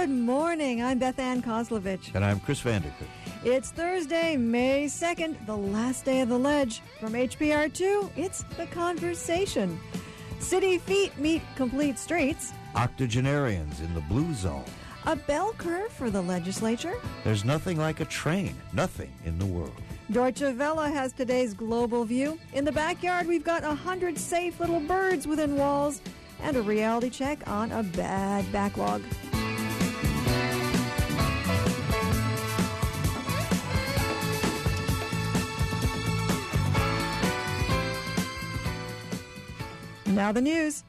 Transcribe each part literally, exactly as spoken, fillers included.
Good morning. I'm Beth Ann Kozlovich. And I'm Chris Vanderkirk. It's Thursday, May second, the last day of the Ledge. From H P R two, it's The Conversation. City feet meet complete streets. Octogenarians in the blue zone. A bell curve for the legislature. There's nothing like a train. Nothing in the world. Deutsche Welle has today's global view. In the backyard, we've got a hundred safe little birds within walls. And a reality check on a bad backlog. Now the news.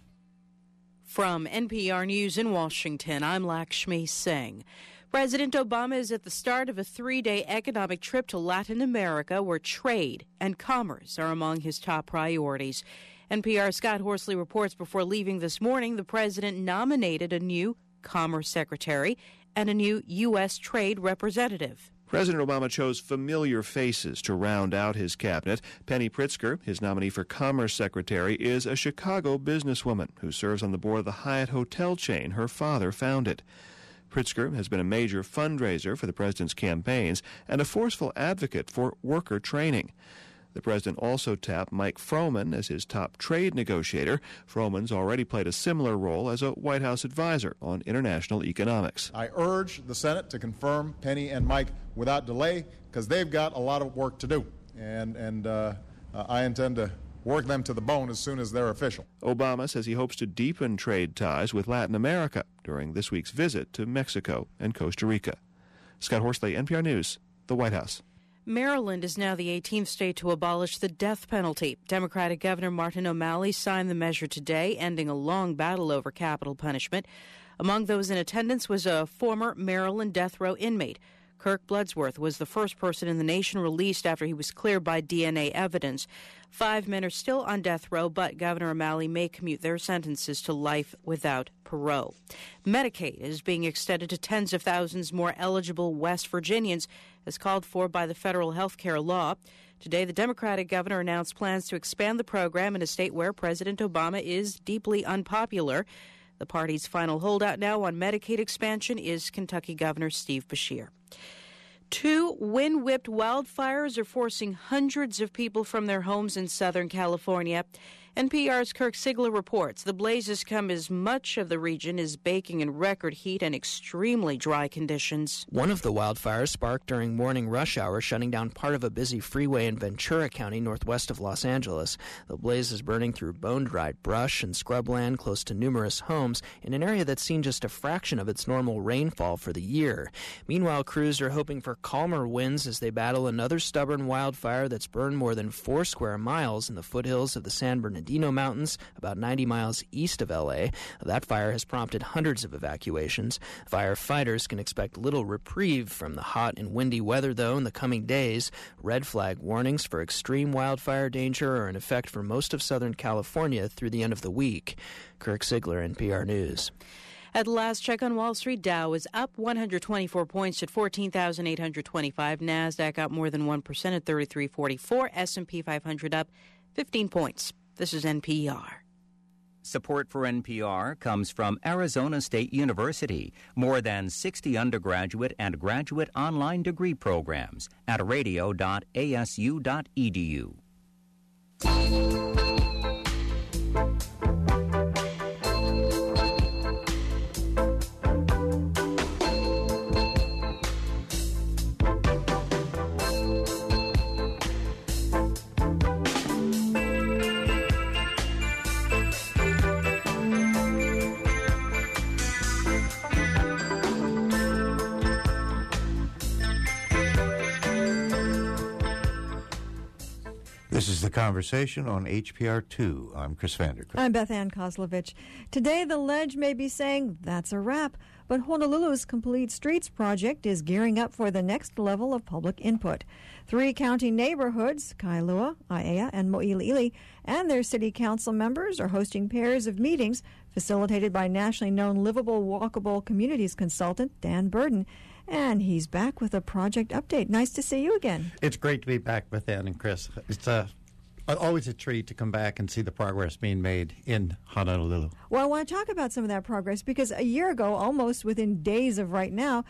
From N P R News in Washington, I'm Lakshmi Singh. President Obama is at the start of a three-day economic trip to Latin America where trade and commerce are among his top priorities. N P R's Scott Horsley reports before leaving this morning, the president nominated a new Commerce Secretary and a new U S Trade Representative. President Obama chose familiar faces to round out his cabinet. Penny Pritzker, his nominee for Commerce Secretary, is a Chicago businesswoman who serves on the board of the Hyatt hotel chain her father founded. Pritzker has been a major fundraiser for the president's campaigns and a forceful advocate for worker training. The president also tapped Mike Froman as his top trade negotiator. Froman's already played a similar role as a White House advisor on international economics. I urge the Senate to confirm Penny and Mike without delay because they've got a lot of work to do, and, and uh, uh, I intend to work them to the bone as soon as they're official. Obama says he hopes to deepen trade ties with Latin America during this week's visit to Mexico and Costa Rica. Scott Horsley, N P R News, the White House. Maryland is now the eighteenth state to abolish the death penalty. Democratic Governor Martin O'Malley signed the measure today, ending a long battle over capital punishment. Among those in attendance was a former Maryland death row inmate. Kirk Bloodsworth was the first person in the nation released after he was cleared by D N A evidence. Five men are still on death row, but Governor O'Malley may commute their sentences to life without parole. Medicaid is being extended to tens of thousands more eligible West Virginians, as called for by the federal health care law. Today, the Democratic governor announced plans to expand the program in a state where President Obama is deeply unpopular. The party's final holdout now on Medicaid expansion is Kentucky Governor Steve Beshear. Two wind-whipped wildfires are forcing hundreds of people from their homes in Southern California. N P R's Kirk Sigler reports the blazes come as much of the region is baking in record heat and extremely dry conditions. One of the wildfires sparked during morning rush hour, shutting down part of a busy freeway in Ventura County, northwest of Los Angeles. The blaze is burning through bone-dried brush and scrubland close to numerous homes in an area that's seen just a fraction of its normal rainfall for the year. Meanwhile, crews are hoping for calmer winds as they battle another stubborn wildfire that's burned more than four square miles in the foothills of the San Bernardino Mountains, about ninety miles east of L A. That fire has prompted hundreds of evacuations. Firefighters can expect little reprieve from the hot and windy weather, though, in the coming days. Red flag warnings for extreme wildfire danger are in effect for most of Southern California through the end of the week. Kirk Sigler, N P R News. At the last check on Wall Street, Dow is up one hundred twenty-four points at fourteen thousand eight hundred twenty-five. NASDAQ up more than one percent at thirty-three forty-four. S and P five hundred up fifteen points. This is N P R. Support for N P R comes from Arizona State University. More than sixty undergraduate and graduate online degree programs at radio dot a s u dot e d u. This is The Conversation on H P R two. I'm Chris Vanderkirk. I'm Beth Ann Kozlovich. Today, the Ledge may be saying that's a wrap, but Honolulu's Complete Streets project is gearing up for the next level of public input. Three county neighborhoods, Kailua, Aiea, and Mo'iliili, and their city council members are hosting pairs of meetings facilitated by nationally known Livable Walkable Communities consultant Dan Burden. And he's back with a project update. Nice to see you again. It's great to be back with Ann and Chris. It's a always a treat to come back and see the progress being made in Honolulu. Well, I want to talk about some of that progress because a year ago, almost within days of right now,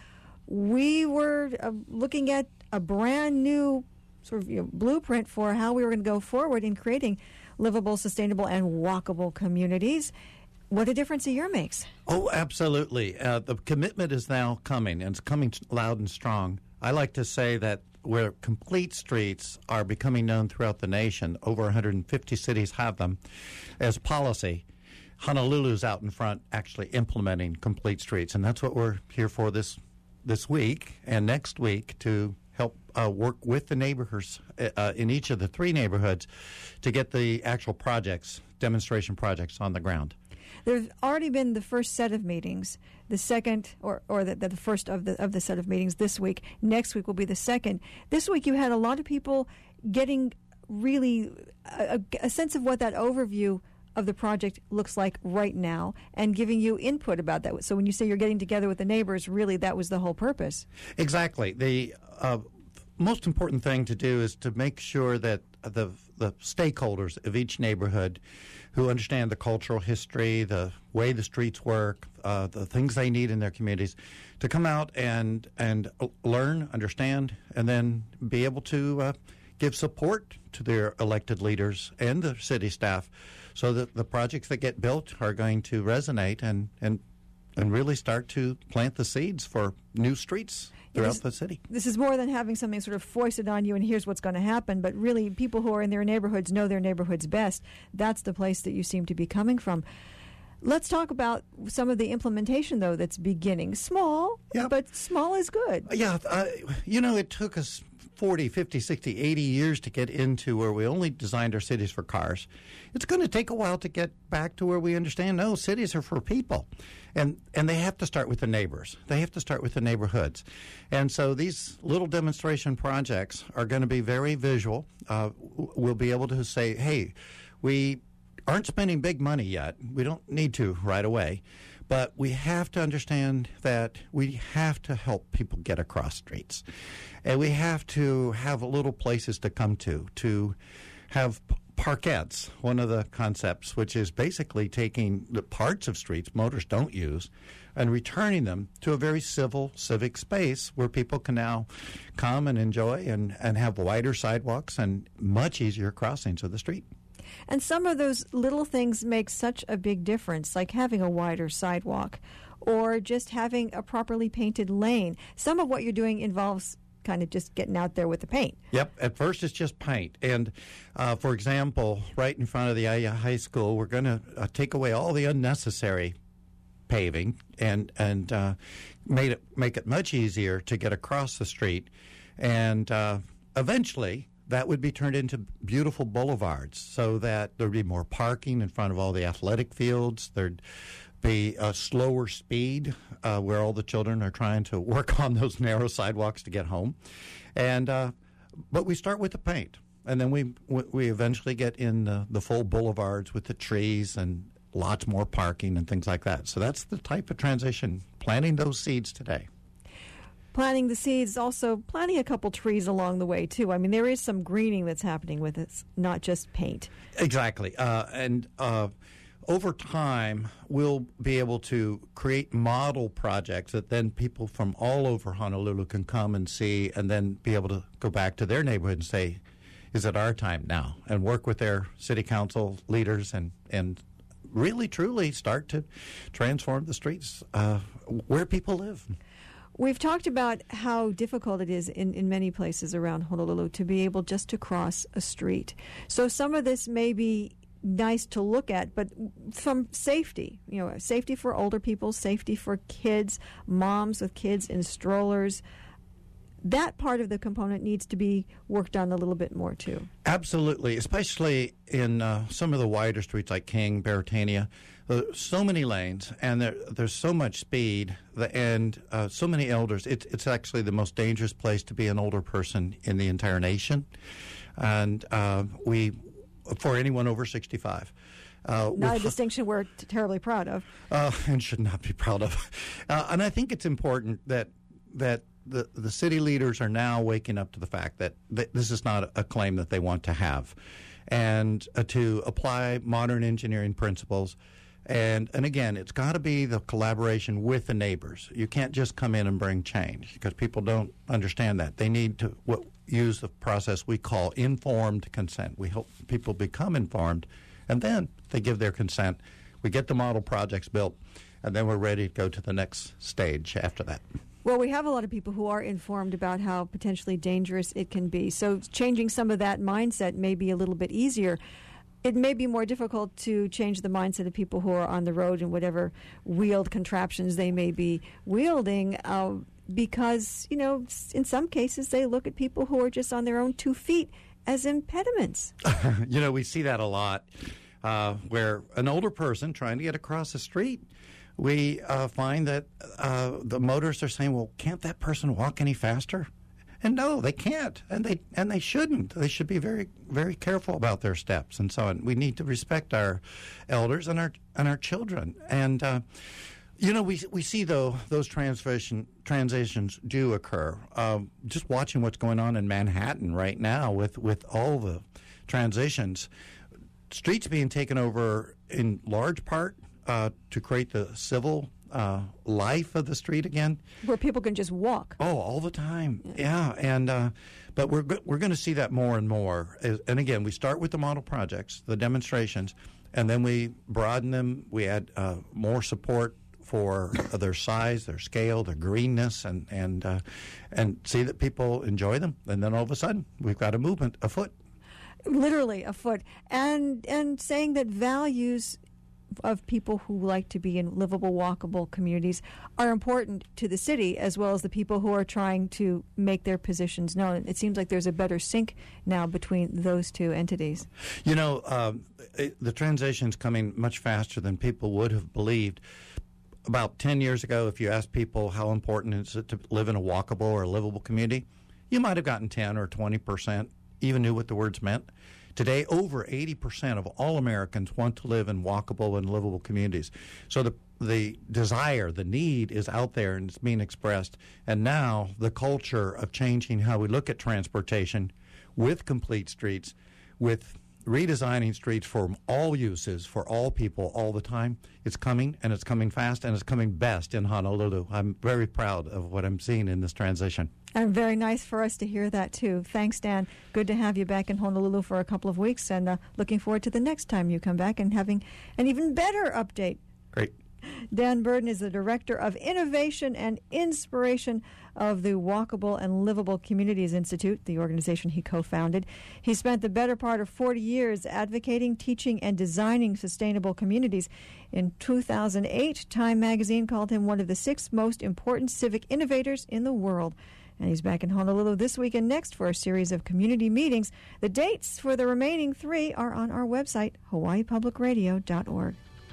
we were uh, looking at a brand new sort of you know, blueprint for how we were going to go forward in creating livable, sustainable, and walkable communities. What a difference a year makes. Oh, absolutely. Uh, the commitment is now coming, and it's coming loud and strong. I like to say that where complete streets are becoming known throughout the nation, over one hundred fifty cities have them as policy. Honolulu's out in front actually implementing complete streets, and that's what we're here for this this week and next week to help uh, work with the neighborhoods uh, in each of the three neighborhoods to get the actual projects, demonstration projects on the ground. There's already been the first set of meetings, the second, or, or the, the first of the of the set of meetings this week. Next week will be the second. This week you had a lot of people getting really a, a sense of what that overview of the project looks like right now and giving you input about that. So when you say you're getting together with the neighbors, really that was the whole purpose. Exactly. The uh, most important thing to do is to make sure that the the stakeholders of each neighborhood who understand the cultural history, the way the streets work, uh, the things they need in their communities, to come out and and learn, understand, and then be able to uh, give support to their elected leaders and the city staff so that the projects that get built are going to resonate and, and, and really start to plant the seeds for new streets throughout this, the city. This is more than having something sort of foisted on you and here's what's going to happen, but really people who are in their neighborhoods know their neighborhoods best. That's the place that you seem to be coming from. Let's talk about some of the implementation, though, that's beginning. Small, yep. but small is good. Yeah, uh, you know, it took us forty, fifty, sixty, eighty years to get into where we only designed our cities for cars. It's going to take a while to get back to where we understand, no, cities are for people. And and they have to start with the neighbors. They have to start with the neighborhoods. And so these little demonstration projects are going to be very visual. Uh, we'll be able to say, hey, we aren't spending big money yet. We don't need to right away. But we have to understand that we have to help people get across streets. And we have to have little places to come to, to have parkettes, one of the concepts, which is basically taking the parts of streets motors don't use and returning them to a very civil, civic space where people can now come and enjoy and, and have wider sidewalks and much easier crossings of the street. And some of those little things make such a big difference, like having a wider sidewalk or just having a properly painted lane. Some of what you're doing involves kind of just getting out there with the paint. Yep. At first, it's just paint. And, uh, for example, right in front of the Aiea High School, we're going to uh, take away all the unnecessary paving and and uh, made it make it much easier to get across the street. And uh, eventually, that would be turned into beautiful boulevards so that there would be more parking in front of all the athletic fields. There'd be a slower speed uh, where all the children are trying to work on those narrow sidewalks to get home. And uh, but we start with the paint, and then we we eventually get in the, the full boulevards with the trees and lots more parking and things like that. So that's the type of transition, planting those seeds today. Planting the seeds, also planting a couple trees along the way, too. I mean, there is some greening that's happening with it, not just paint. Exactly. Uh, and uh, over time, we'll be able to create model projects that then people from all over Honolulu can come and see and then be able to go back to their neighborhood and say, is it our time now? And work with their city council leaders and, and really, truly start to transform the streets uh, where people live. We've talked about how difficult it is in, in many places around Honolulu to be able just to cross a street. So some of this may be nice to look at, but from safety, you know, safety for older people, safety for kids, moms with kids in strollers, that part of the component needs to be worked on a little bit more, too. Absolutely, especially in uh, some of the wider streets like King, Beretania. Uh, so many lanes, and there, there's so much speed, and uh, so many elders. It, it's actually the most dangerous place to be an older person in the entire nation. And uh, we, for anyone over sixty-five. Uh, not a distinction we're t- terribly proud of. Uh, and should not be proud of. Uh, and I think it's important that that the, the city leaders are now waking up to the fact that th- this is not a claim that they want to have. and uh, to apply modern engineering principles. And and again, it's got to be the collaboration with the neighbors. You can't just come in and bring change, because people don't understand that. They need to what, use the process we call informed consent. We hope people become informed, and then they give their consent. We get the model projects built, and then we're ready to go to the next stage after that. Well, we have a lot of people who are informed about how potentially dangerous it can be. So changing some of that mindset may be a little bit easier. It may be more difficult to change the mindset of people who are on the road and whatever wheeled contraptions they may be wielding, uh, because, you know, in some cases they look at people who are just on their own two feet as impediments. You know, we see that a lot, uh, where an older person trying to get across the street, we uh, find that uh, the motorists are saying, well, can't that person walk any faster? And no, they can't, and they and they shouldn't. They should be very, very careful about their steps and so on. We need to respect our elders and our and our children. And uh, you know, we we see though those transition transitions do occur. Uh, just watching what's going on in Manhattan right now with with all the transitions, streets being taken over in large part uh, to create the civil Uh, life of the street again, where people can just walk. Oh, all the time, yeah. And uh, but we're go- we're going to see that more and more. As, and again, we start with the model projects, the demonstrations, and then we broaden them. We add uh, more support for uh, their size, their scale, their greenness, and and uh, and see that people enjoy them. And then all of a sudden, we've got a movement afoot. Literally afoot, and and saying that values of people who like to be in livable, walkable communities are important to the city, as well as the people who are trying to make their positions known. It seems like there's a better sync now between those two entities. You know, um, it, the transition's coming much faster than people would have believed. About ten years ago, if you asked people how important is it to live in a walkable or a livable community, you might have gotten ten or twenty percent, even knew what the words meant. Today, over eighty percent of all Americans want to live in walkable and livable communities. So the the desire, the need is out there and it's being expressed. And now the culture of changing how we look at transportation with complete streets, with redesigning streets for all uses, for all people, all the time, it's coming, and it's coming fast, and it's coming best in Honolulu. I'm very proud of what I'm seeing in this transition. And very nice for us to hear that, too. Thanks, Dan. Good to have you back in Honolulu for a couple of weeks, and uh, looking forward to the next time you come back and having an even better update. Great. Dan Burden is the Director of Innovation and Inspiration of the Walkable and Livable Communities Institute, the organization he co-founded. He spent the better part of forty years advocating, teaching, and designing sustainable communities. In two thousand eight, Time magazine called him one of the six most important civic innovators in the world. And he's back in Honolulu this week and next for a series of community meetings. The dates for the remaining three are on our website, hawaii public radio dot org.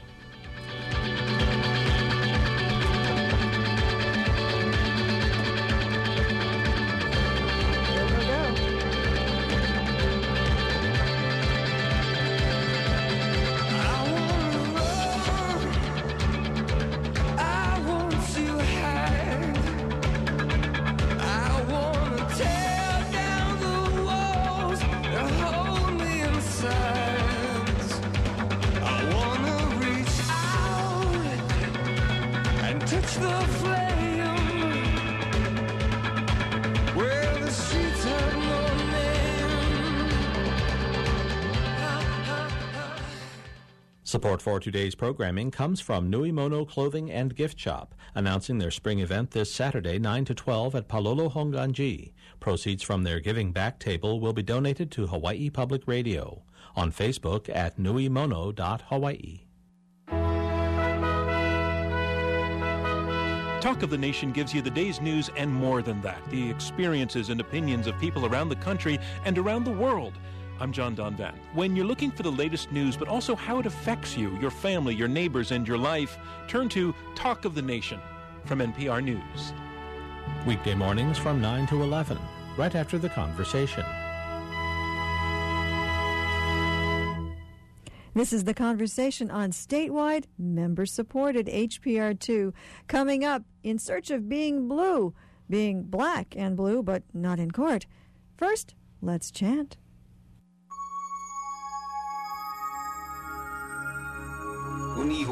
Support for today's programming comes from Nui Mono Clothing and Gift Shop, announcing their spring event this Saturday, nine to twelve at Palolo Honganji. Proceeds from their Giving Back table will be donated to Hawaii Public Radio. On Facebook at nui mono dot hawaii. Talk of the Nation gives you the day's news and more than that, the experiences and opinions of people around the country and around the world. I'm John Donvan. When you're looking for the latest news, but also how it affects you, your family, your neighbors, and your life, turn to Talk of the Nation from N P R News. Weekday mornings from nine to eleven, right after The Conversation. This is The Conversation on statewide, member-supported H P R two. Coming up, In Search of Being Blue, being black and blue, but not in court. First, let's chant.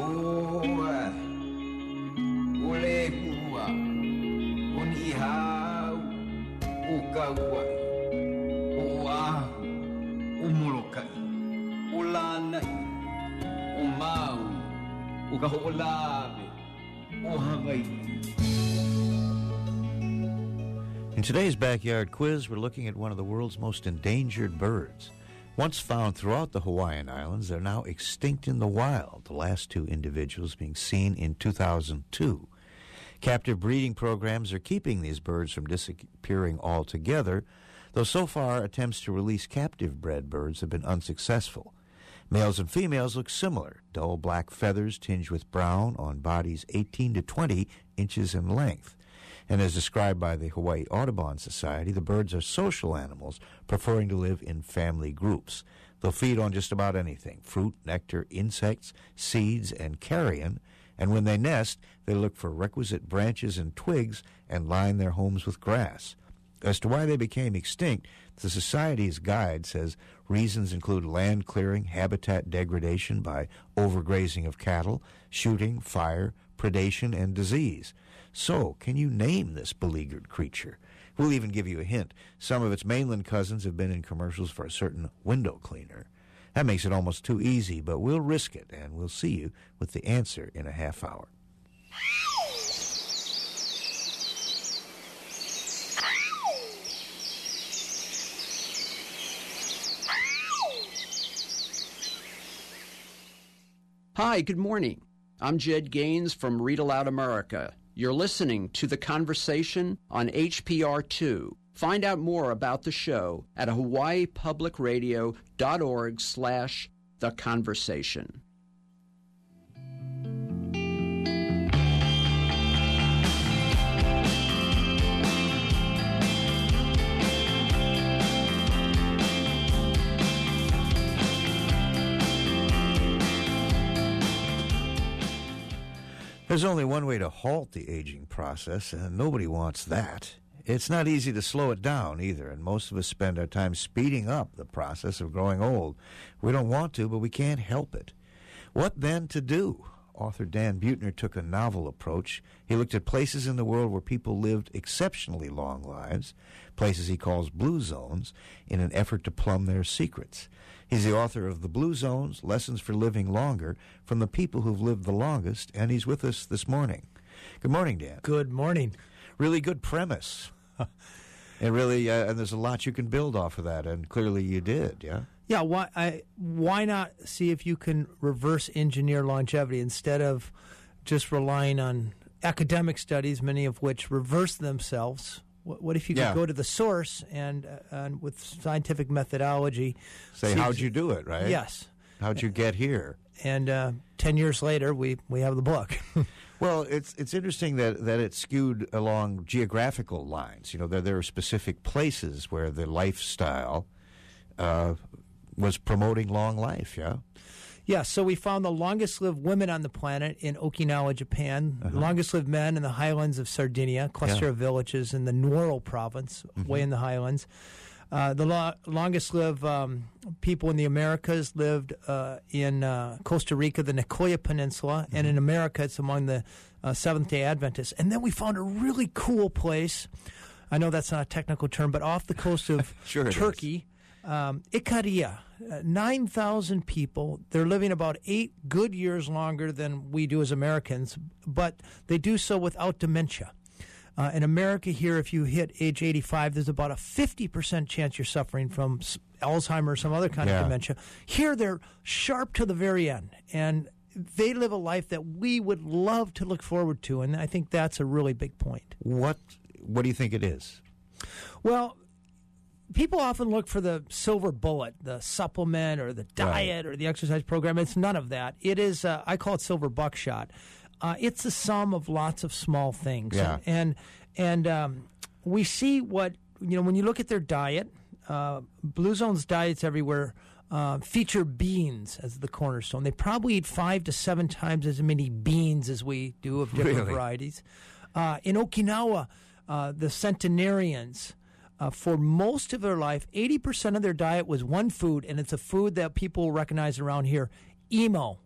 In today's Backyard Quiz, we're looking at one of the world's most endangered birds. Once found throughout the Hawaiian Islands, they're now extinct in the wild, the last two individuals being seen in two thousand two. Captive breeding programs are keeping these birds from disappearing altogether, though so far attempts to release captive bred birds have been unsuccessful. Males and females look similar, dull black feathers tinged with brown on bodies eighteen to twenty inches in length. And as described by the Hawaii Audubon Society, the birds are social animals, preferring to live in family groups. They'll feed on just about anything, fruit, nectar, insects, seeds, and carrion, and when they nest, they look for requisite branches and twigs and line their homes with grass. As to why they became extinct, the Society's guide says reasons include land clearing, habitat degradation by overgrazing of cattle, shooting, fire, predation, and disease. So, can you name this beleaguered creature? We'll even give you a hint. Some of its mainland cousins have been in commercials for a certain window cleaner. That makes it almost too easy, but we'll risk it, and we'll see you with the answer in a half hour. Hi, good morning. I'm Jed Gaines from Read Aloud America. You're listening to The Conversation on H P R two. Find out more about the show at hawaiipublicradio.org slash The Conversation. There's only one way to halt the aging process, and nobody wants that. It's not easy to slow it down either, and most of us spend our time speeding up the process of growing old. We don't want to, but we can't help it. What then to do? Author Dan Buettner took a novel approach. He looked at places in the world where people lived exceptionally long lives, places he calls blue zones, in an effort to plumb their secrets. He's the author of The Blue Zones, Lessons for Living Longer, from the people who've lived the longest, and he's with us this morning. Good morning, Dan. Good morning. Really good premise. and really, uh, and there's a lot you can build off of that, and clearly you did, yeah? Yeah, why I, why not see if you can reverse engineer longevity instead of just relying on academic studies, many of which reverse themselves? What, what if you could yeah. go to the source and, uh, and with scientific methodology... Say, how'd you do it, right? Yes. How'd you get here? And uh, ten years later, we, we have the book. Well, it's it's interesting that, that it's skewed along geographical lines. You know, there, there are specific places where the lifestyle uh, was promoting long life, yeah? Yeah, so we found the longest-lived women on the planet in Okinawa, Japan, uh-huh. the longest-lived men in the highlands of Sardinia, a cluster yeah. of villages in the Nuoro province, mm-hmm. way in the highlands. Uh, the lo- longest-lived um, people in the Americas lived uh, in uh, Costa Rica, the Nicoya Peninsula, mm-hmm. and in America it's among the uh, Seventh-day Adventists. And then we found a really cool place. I know that's not a technical term, but off the coast of sure Turkey, um, Ikaria. Uh, nine thousand people. They're living about eight good years longer than we do as Americans, but they do so without dementia. Uh, in America here, if you hit age eighty-five, there's about a fifty percent chance you're suffering from Alzheimer's or some other kind yeah. of dementia. Here, they're sharp to the very end, and they live a life that we would love to look forward to, and I think that's a really big point. What, what do you think it is? Well, people often look for the silver bullet, the supplement or the diet right. or the exercise program. It's none of that. It is, uh, I call it silver buckshot. Uh, it's the sum of lots of small things. Yeah. And and um, we see what, you know, when you look at their diet, uh, Blue Zone's diets everywhere uh, feature beans as the cornerstone. They probably eat five to seven times as many beans as we do of different really? varieties. Uh, in Okinawa, uh, the centenarians, Uh, for most of their life, eighty percent of their diet was one food, and it's a food that people recognize around here, emo,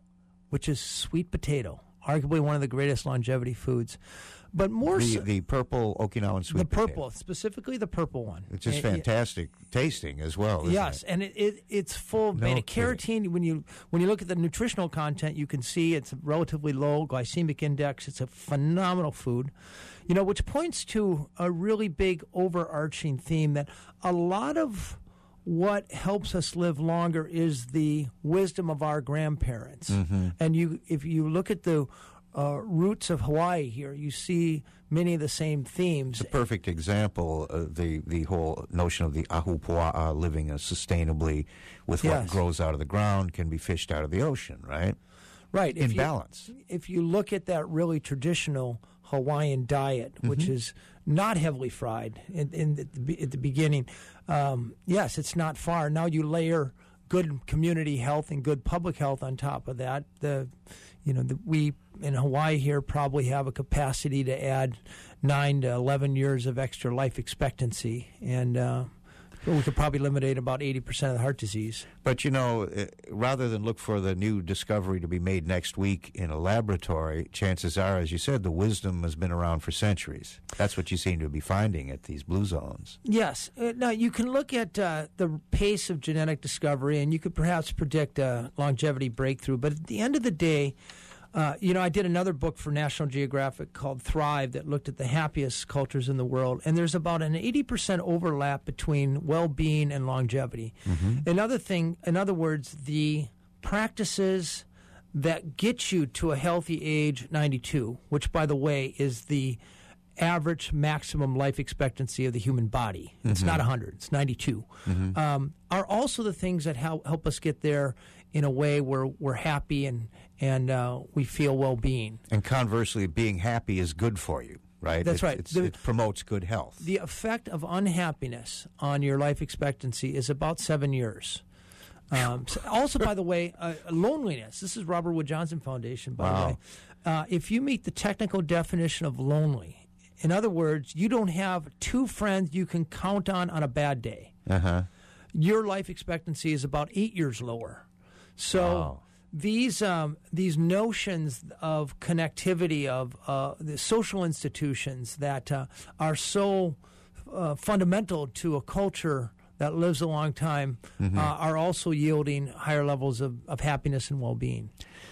which is sweet potato, arguably one of the greatest longevity foods. But more the, so, the purple Okinawan sweet the potato. purple, specifically the purple one. It's just And- fantastic tasting as well, isn't Yes, it? and it, it it's full of No beta carotene. When you when you look at the nutritional content, you can see it's a relatively low glycemic index. It's a phenomenal food, you know, which points to a really big overarching theme that a lot of what helps us live longer is the wisdom of our grandparents. Mm-hmm. And you, if you look at the uh, roots of Hawaii here, you see many of the same themes. It's a perfect example of the, the whole notion of the ahupua'a, living uh, sustainably with what Yes. grows out of the ground, can be fished out of the ocean, right? Right. In if you, balance. If you look at that really traditional Hawaiian diet, which Mhm. is not heavily fried in, in the, be- at the beginning, um, yes, it's not far. Now you layer good community health and good public health on top of that. The, you know, the, we in Hawaii here probably have a capacity to add nine to eleven years of extra life expectancy, and uh, we could probably eliminate about eighty percent of the heart disease. But, you know, uh, rather than look for the new discovery to be made next week in a laboratory, chances are, as you said, the wisdom has been around for centuries. That's what you seem to be finding at these blue zones. Yes. Uh, now, you can look at uh, the pace of genetic discovery, and you could perhaps predict a longevity breakthrough. But at the end of the day, uh, you know, I did another book for National Geographic called Thrive that looked at the happiest cultures in the world, and there's about an eighty percent overlap between well-being and longevity. Mm-hmm. Another thing, in other words, the practices that get you to a healthy age, ninety-two, which, by the way, is the average maximum life expectancy of the human body. It's Mhm. not one hundred, it's ninety-two. Mhm. Um, are also the things that help, help us get there in a way where we're happy and, and uh, we feel well-being. And conversely, being happy is good for you, right? That's It's- right. It's, The- it promotes good health. The effect of unhappiness on your life expectancy is about seven years. Um, so also, by the way, uh, loneliness. This is Robert Wood Johnson Foundation, by Wow. the way. Uh, if you meet the technical definition of lonely, in other words, you don't have two friends you can count on on a bad day, Uh-huh. your life expectancy is about eight years lower. So Wow. these um, these notions of connectivity of uh, the social institutions that uh, are so uh, fundamental to a culture that lives a long time Mhm. uh, are also yielding higher levels of, of happiness and well-being.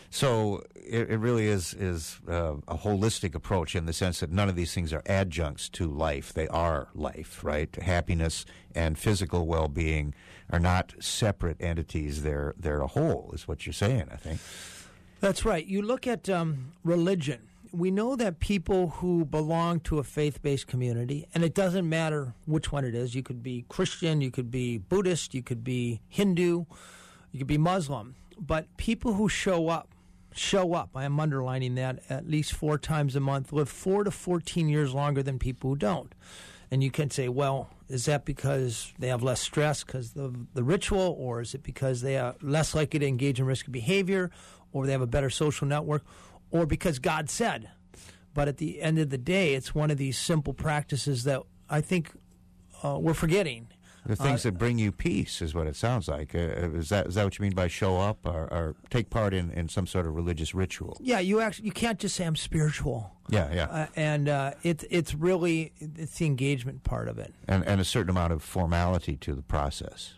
So it, it really is is uh, a holistic approach in the sense that none of these things are adjuncts to life. They are life, right? Happiness and physical well-being are not separate entities. They're they're a whole, is what you're saying, I think. That's right. You look at um, religion. We know that people who belong to a faith-based community, and it doesn't matter which one it is, you could be Christian, you could be Buddhist, you could be Hindu, you could be Muslim, but people who show up, show up, I am underlining that, at least four times a month, live four to fourteen years longer than people who don't. And you can say, well, is that because they have less stress because of the ritual, or is it because they are less likely to engage in risky behavior, or they have a better social network, or because God said? But at the end of the day, it's one of these simple practices that I think uh, we're forgetting. The things Uh, that bring you peace is what it sounds like. Uh, is that is that what you mean by show up or, or take part in, in some sort of religious ritual? Yeah, you actually you can't just say I'm spiritual. Yeah, yeah. Uh, and uh, it's it's really it's the engagement part of it. And and a certain amount of formality to the process.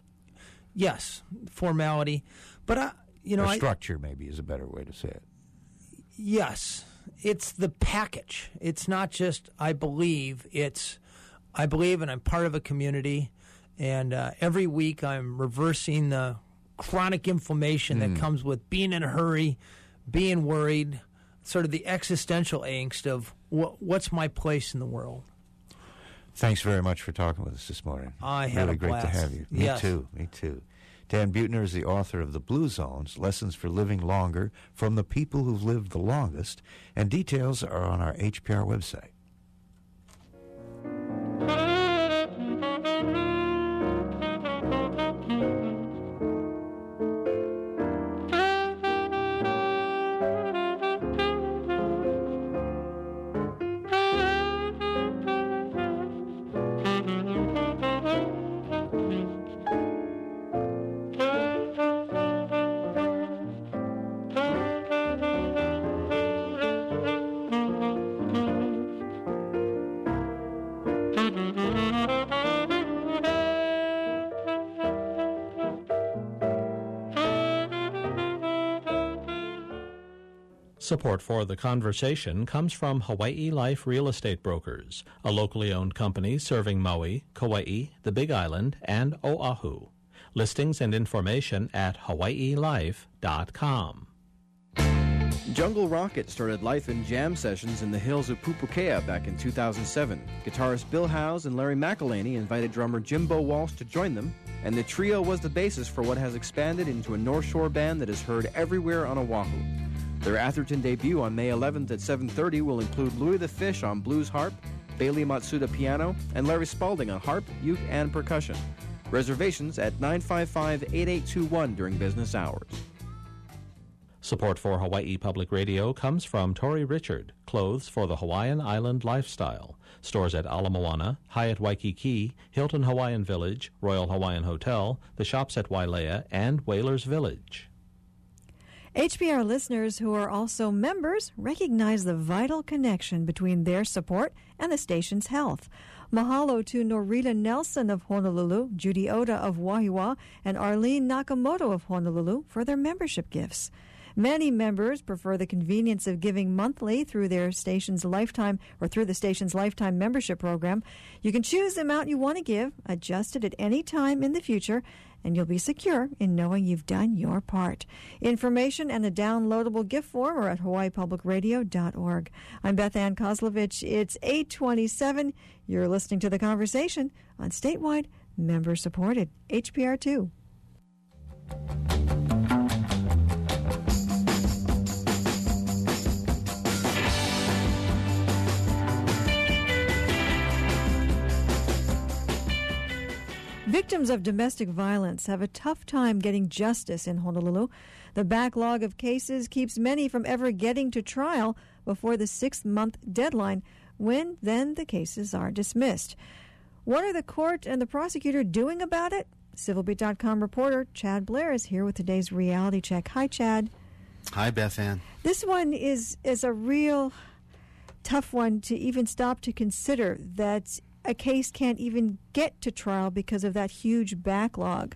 Yes, formality, but I you know or I, structure maybe is a better way to say it. Yes, it's the package. It's not just I believe. It's I believe, and I'm part of a community. And uh, every week I'm reversing the chronic inflammation Mm. that comes with being in a hurry, being worried, sort of the existential angst of wh- what's my place in the world. Thanks very much for talking with us this morning. I had really a great blast. to have you. Me Yes. too. Me too. Dan Buettner is the author of The Blue Zones, Lessons for Living Longer from the People Who've Lived the Longest, and details are on our H P R website. Support for the conversation comes from Hawaii Life Real Estate Brokers, a locally owned company serving Maui, Kauai, the Big Island, and Oahu. Listings and information at hawaii life dot com. Jungle Rocket started life in jam sessions in the hills of Pupukea back in two thousand seven. Guitarist Bill Howes and Larry McElhaney invited drummer Jimbo Walsh to join them, and the trio was the basis for what has expanded into a North Shore band that is heard everywhere on Oahu. Their Atherton debut on May eleventh at seven thirty will include Louis the Fish on blues harp, Bailey Matsuda piano, and Larry Spalding on harp, uke, and percussion. Reservations at nine five five, eight eight two one during business hours. Support for Hawaii Public Radio comes from Tori Richard, clothes for the Hawaiian Island lifestyle. Stores at Ala Moana, Hyatt Waikiki, Hilton Hawaiian Village, Royal Hawaiian Hotel, the shops at Wailea, and Whalers Village. H P R listeners who are also members recognize the vital connection between their support and the station's health. Mahalo to Norita Nelson of Honolulu, Judy Oda of Wahiawa, and Arlene Nakamoto of Honolulu for their membership gifts. Many members prefer the convenience of giving monthly through their station's lifetime or through the station's lifetime membership program. You can choose the amount you want to give, adjust it at any time in the future, and you'll be secure in knowing you've done your part. Information and a downloadable gift form are at hawaii public radio dot org. I'm Beth Ann Kozlovich. It's eight twenty-seven. You're listening to The Conversation on statewide, member-supported H P R two. Victims of domestic violence have a tough time getting justice in Honolulu. The backlog of cases keeps many from ever getting to trial before the six-month deadline, when then the cases are dismissed. What are the court and the prosecutor doing about it? Civil Beat dot com reporter Chad Blair is here with today's reality check. Hi, Chad. Hi, Beth Ann. This one is, is a real tough one to even stop to consider, that a case can't even get to trial because of that huge backlog.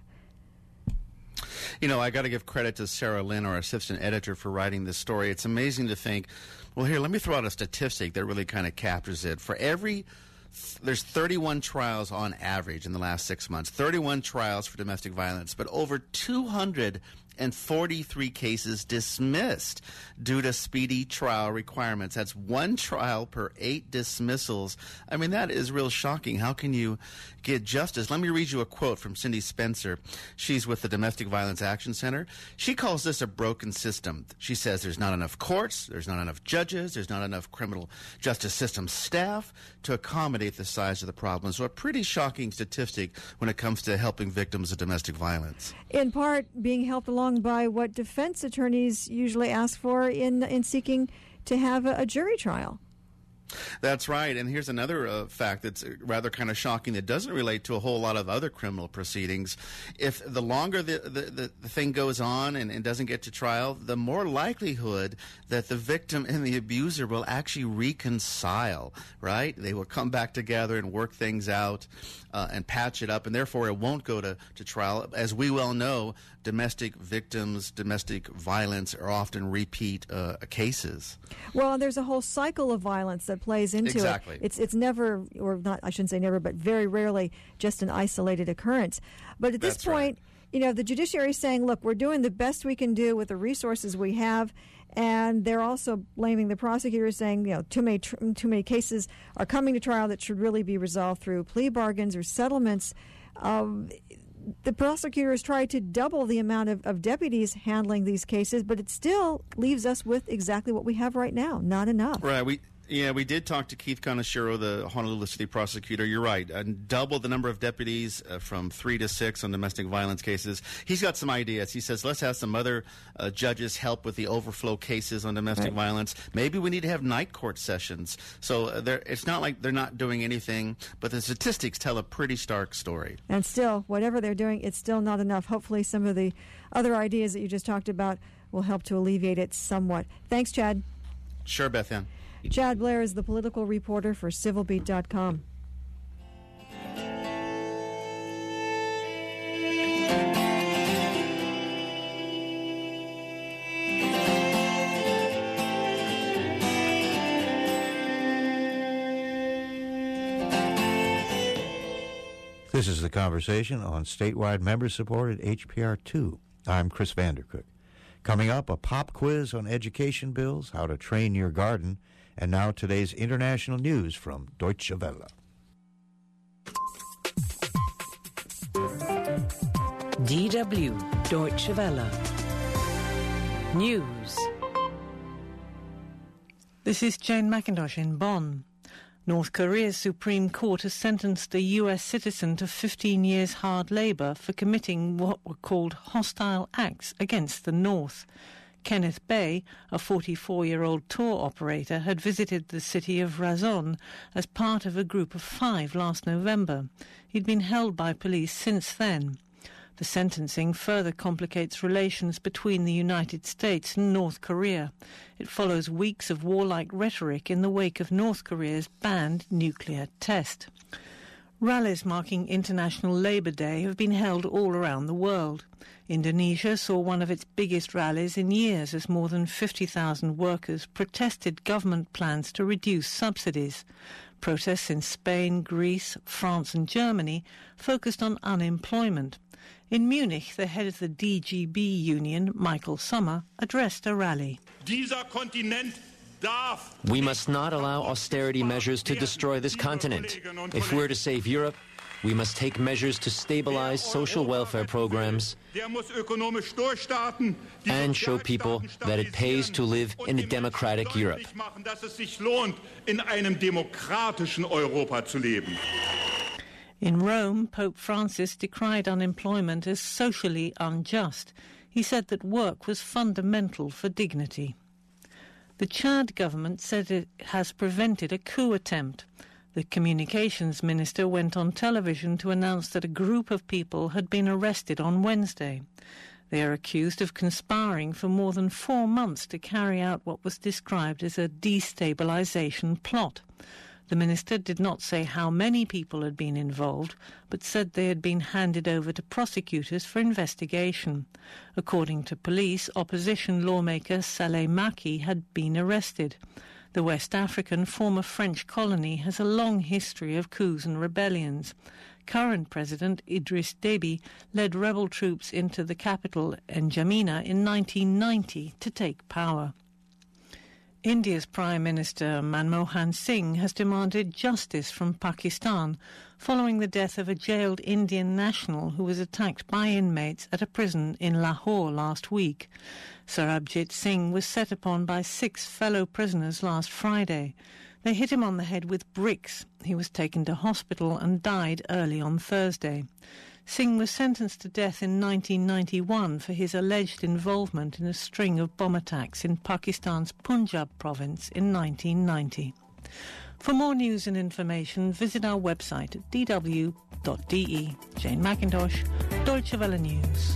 You know, I got to give credit to Sarah Lynn, our assistant editor, for writing this story. It's amazing to think, well, here, let me throw out a statistic that really kind of captures it. For every, there's thirty-one trials on average in the last six months, thirty-one trials for domestic violence, but over two hundred forty-three cases dismissed due to speedy trial requirements. That's one trial per eight dismissals. I mean, that is real shocking. How can you get justice? Let me read you a quote from Cindy Spencer. She's with the Domestic Violence Action Center. She calls this a broken system. She says there's not enough courts, there's not enough judges, there's not enough criminal justice system staff to accommodate the size of the problem. So a pretty shocking statistic when it comes to helping victims of domestic violence. In part, being helped along by what defense attorneys usually ask for in in seeking to have a, a jury trial. That's right. And here's another uh, fact that's rather kind of shocking that doesn't relate to a whole lot of other criminal proceedings. If the longer the, the, the, the thing goes on and, and doesn't get to trial, the more likelihood that the victim and the abuser will actually reconcile, right? They will come back together and work things out uh, and patch it up, and therefore it won't go to, to trial. As we well know, domestic victims, domestic violence are often repeat uh, cases. Well, there's a whole cycle of violence that plays into exactly. it. It's it's never, or not, I shouldn't say never, but very rarely just an isolated occurrence. But at this That's point, right. you know, the judiciary is saying, look, we're doing the best we can do with the resources we have, and they're also blaming the prosecutors, saying, you know, too many tr- too many cases are coming to trial that should really be resolved through plea bargains or settlements. Um, the prosecutors tried to double the amount of, of deputies handling these cases, but it still leaves us with exactly what we have right now, not enough. Right. We Yeah, we did talk to Keith Kaneshiro, the Honolulu City prosecutor. You're right. Uh, double the number of deputies uh, from three to six on domestic violence cases. He's got some ideas. He says, let's have some other uh, judges help with the overflow cases on domestic right. violence. Maybe we need to have night court sessions. So uh, it's not like they're not doing anything, but the statistics tell a pretty stark story. And still, whatever they're doing, it's still not enough. Hopefully some of the other ideas that you just talked about will help to alleviate it somewhat. Thanks, Chad. Sure, Beth Ann. Chad Blair is the political reporter for Civil Beat dot com. This is The Conversation on statewide member-supported H P R two. I'm Chris Vandercook. Coming up, a pop quiz on education bills, how to train your garden, and now today's international news from Deutsche Welle. D W Deutsche Welle News. This is Jane McIntosh in Bonn. North Korea's Supreme Court has sentenced a U S citizen to fifteen years hard labour for committing what were called hostile acts against the North. Kenneth Bay, a forty-four-year-old tour operator, had visited the city of Razon as part of a group of five last November. He'd been held by police since then. The sentencing further complicates relations between the United States and North Korea. It follows weeks of warlike rhetoric in the wake of North Korea's banned nuclear test. Rallies marking International Labour Day have been held all around the world. Indonesia saw one of its biggest rallies in years as more than fifty thousand workers protested government plans to reduce subsidies. Protests in Spain, Greece, France and Germany focused on unemployment. In Munich, the head of the D G B union, Michael Sommer, addressed a rally. We must not allow austerity measures to destroy this continent. If we're to save Europe, we must take measures to stabilize social welfare programs and show people that it pays to live in a democratic Europe. In Rome, Pope Francis decried unemployment as socially unjust. He said that work was fundamental for dignity. The Chad government said it has prevented a coup attempt. The communications minister went on television to announce that a group of people had been arrested on Wednesday. They are accused of conspiring for more than four months to carry out what was described as a destabilization plot. The minister did not say how many people had been involved, but said they had been handed over to prosecutors for investigation. According to police, opposition lawmaker Saleh Maki had been arrested. The West African former French colony has a long history of coups and rebellions. Current President Idriss Déby led rebel troops into the capital, N'Djamena, in nineteen ninety to take power. India's Prime Minister Manmohan Singh has demanded justice from Pakistan following the death of a jailed Indian national who was attacked by inmates at a prison in Lahore last week. Sarabjit Singh was set upon by six fellow prisoners last Friday. They hit him on the head with bricks. He was taken to hospital and died early on Thursday. Singh was sentenced to death in nineteen ninety-one for his alleged involvement in a string of bomb attacks in Pakistan's Punjab province in nineteen ninety. For more news and information, visit our website at d w dot d e. Jane McIntosh, Deutsche Welle News.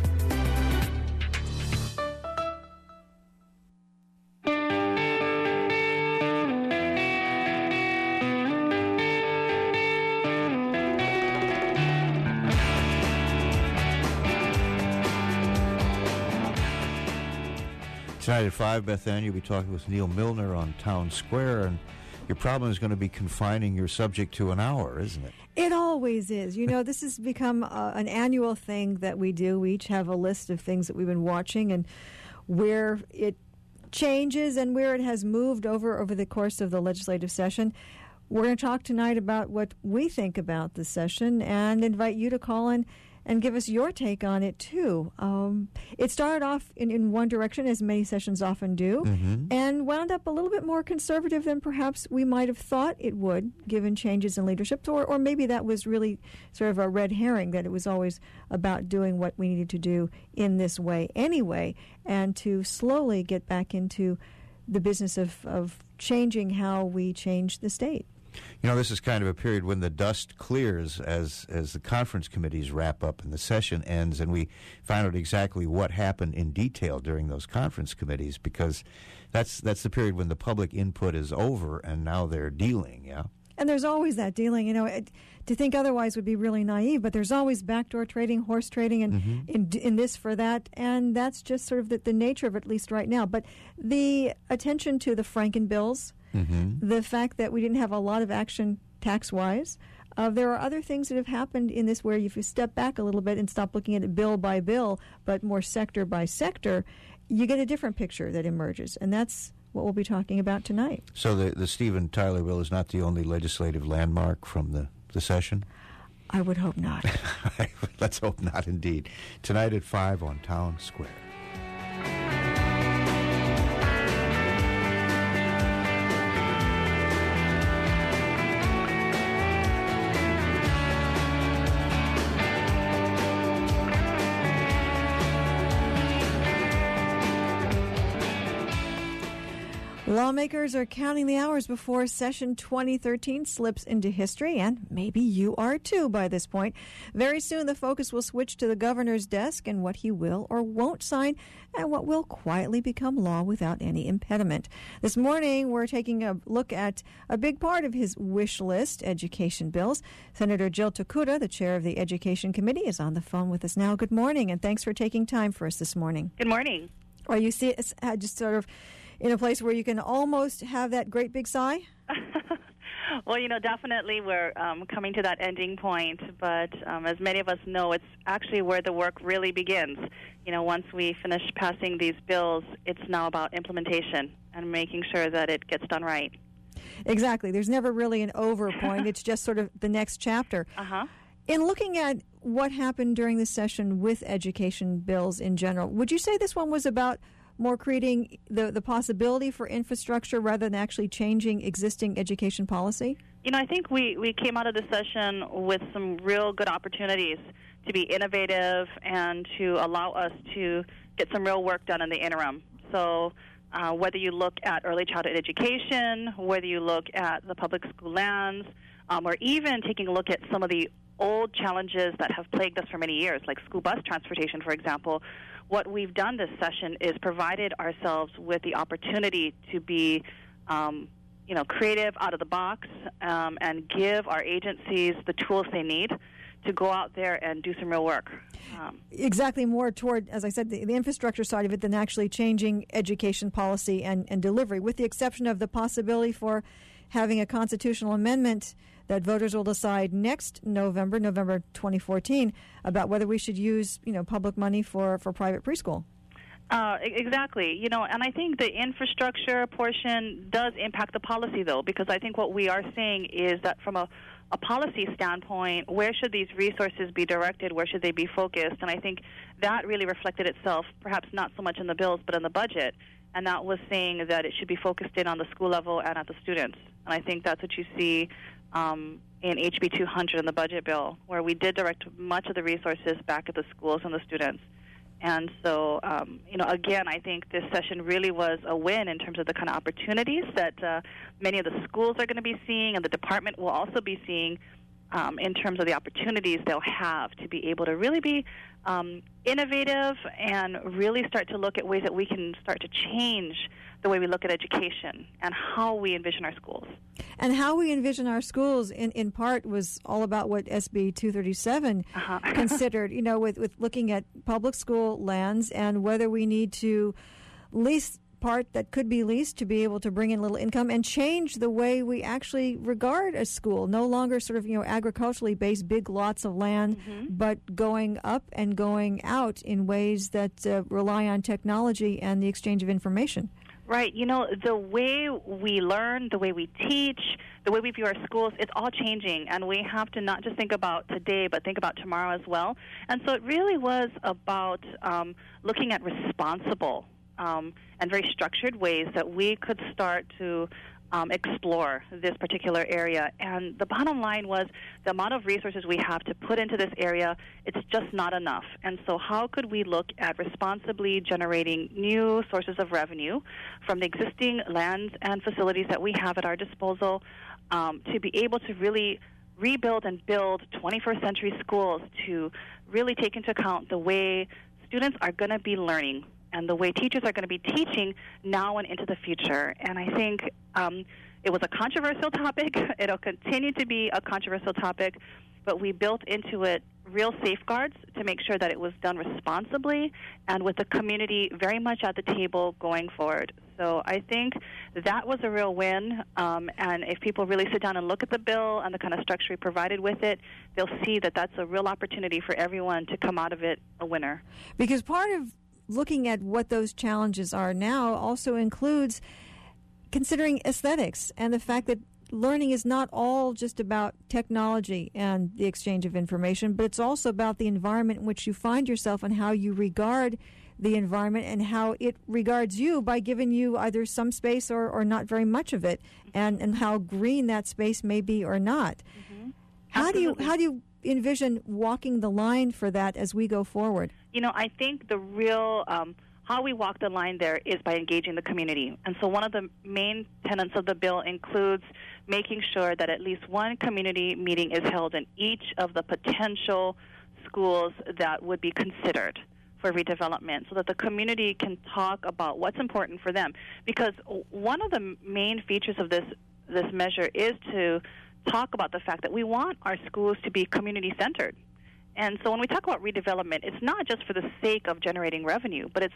Tonight at five, Beth Ann, you'll be talking with Neil Milner on Town Square, and your problem is going to be confining your subject to an hour, isn't it? It always is. You know, this has become uh, an annual thing that we do. We each have a list of things that we've been watching and where it changes and where it has moved over over the course of the legislative session. We're going to talk tonight about what we think about the session and invite you to call in and give us your take on it, too. Um, it started off in, in one direction, as many sessions often do, mm-hmm. and wound up a little bit more conservative than perhaps we might have thought it would, given changes in leadership. Or, or maybe that was really sort of a red herring, that it was always about doing what we needed to do in this way anyway, and to slowly get back into the business of, of changing how we change the state. You know, this is kind of a period when the dust clears as as the conference committees wrap up and the session ends, and we find out exactly what happened in detail during those conference committees, because that's that's the period when the public input is over and now they're dealing, yeah? And there's always that dealing. You know, it, to think otherwise would be really naive, but there's always backdoor trading, horse trading, and mm-hmm. in, in this for that, and that's just sort of the, the nature of it, at least right now. But the attention to the Franken bills, mm-hmm. the fact that we didn't have a lot of action tax-wise, Uh, there are other things that have happened in this where if you step back a little bit and stop looking at it bill by bill, but more sector by sector, you get a different picture that emerges. And that's what we'll be talking about tonight. So the, the Stephen Tyler bill is not the only legislative landmark from the, the session? I would hope not. Let's hope not, indeed. Tonight at five on Town Square. Lawmakers are counting the hours before session twenty thirteen slips into history, and maybe you are too by this point. Very soon, the focus will switch to the governor's desk and what he will or won't sign and what will quietly become law without any impediment. This morning, we're taking a look at a big part of his wish list, education bills. Senator Jill Tokuda, the chair of the Education Committee, is on the phone with us now. Good morning, and thanks for taking time for us this morning. Good morning. Are you see, uh, just sort of in a place where you can almost have that great big sigh? Well, you know, definitely we're um, coming to that ending point, but um, as many of us know, it's actually where the work really begins. You know, once we finish passing these bills, it's now about implementation and making sure that it gets done right. Exactly. There's never really an over point. It's just sort of the next chapter. Uh-huh. In looking at what happened during the session with education bills in general, would you say this one was about more creating the, the possibility for infrastructure rather than actually changing existing education policy? You know, I think we, we came out of the session with some real good opportunities to be innovative and to allow us to get some real work done in the interim. So uh, whether you look at early childhood education, whether you look at the public school lands, um, or even taking a look at some of the old challenges that have plagued us for many years, like school bus transportation, for example, what we've done this session is provided ourselves with the opportunity to be, um, you know, creative, out of the box, um, and give our agencies the tools they need to go out there and do some real work. Um, exactly, more toward, as I said, the, the infrastructure side of it than actually changing education policy and, and delivery, with the exception of the possibility for having a constitutional amendment that voters will decide next November, November twenty fourteen, about whether we should use, you know, public money for, for private preschool. Uh, exactly. You know, and I think the infrastructure portion does impact the policy, though, because I think what we are seeing is that from a, a policy standpoint, where should these resources be directed? Where should they be focused? And I think that really reflected itself, perhaps not so much in the bills, but in the budget. And that was saying that it should be focused in on the school level and at the students. And I think that's what you see um, in H B two hundred in the budget bill, where we did direct much of the resources back at the schools and the students. And so, um, you know, again, I think this session really was a win in terms of the kind of opportunities that uh, many of the schools are going to be seeing, and the department will also be seeing um, in terms of the opportunities they'll have to be able to really be um, innovative and really start to look at ways that we can start to change the way we look at education and how we envision our schools. And how we envision our schools, in, in part, was all about what S B two thirty-seven uh-huh. considered, you know, with, with looking at public school lands and whether we need to lease part that could be leased to be able to bring in little income and change the way we actually regard a school. No longer sort of, you know, agriculturally based big lots of land, mm-hmm. but going up and going out in ways that uh, rely on technology and the exchange of information. Right. You know, the way we learn, the way we teach, the way we view our schools, it's all changing. And we have to not just think about today, but think about tomorrow as well. And so it really was about um, looking at responsible um, and very structured ways that we could start to um, explore this particular area. And the bottom line was the amount of resources we have to put into this area, it's just not enough. And so how could we look at responsibly generating new sources of revenue from the existing lands and facilities that we have at our disposal um, to be able to really rebuild and build twenty-first century schools to really take into account the way students are going to be learning and the way teachers are going to be teaching now and into the future. And I think um, it was a controversial topic. It'll continue to be a controversial topic, but we built into it real safeguards to make sure that it was done responsibly and with the community very much at the table going forward. So I think that was a real win, um, and if people really sit down and look at the bill and the kind of structure we provided with it, they'll see that that's a real opportunity for everyone to come out of it a winner. Because part of looking at what those challenges are now also includes considering aesthetics and the fact that learning is not all just about technology and the exchange of information, but it's also about the environment in which you find yourself and how you regard the environment and how it regards you by giving you either some space or, or not very much of it, and, and how green that space may be or not. Mm-hmm. How do you how do you envision walking the line for that as we go forward? You know, I think the real um, how we walk the line there is by engaging the community. And so one of the main tenets of the bill includes making sure that at least one community meeting is held in each of the potential schools that would be considered for redevelopment, so that the community can talk about what's important for them. Because one of the main features of this this measure is to talk about the fact that we want our schools to be community-centered. And so when we talk about redevelopment, it's not just for the sake of generating revenue, but it's